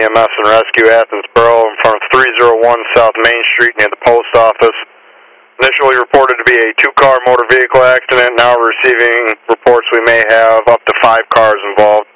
EMS and Rescue, Athensboro, in front of 301 South Main Street near the post office. Initially reported to be a 2-car motor vehicle accident. Now we're receiving reports we may have up to 5 cars involved.